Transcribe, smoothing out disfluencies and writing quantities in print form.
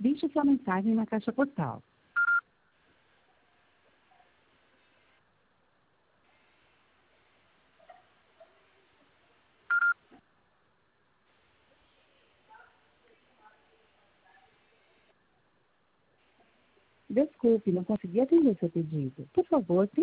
Deixe sua mensagem na caixa postal. Desculpe, não consegui atender seu pedido. Por favor,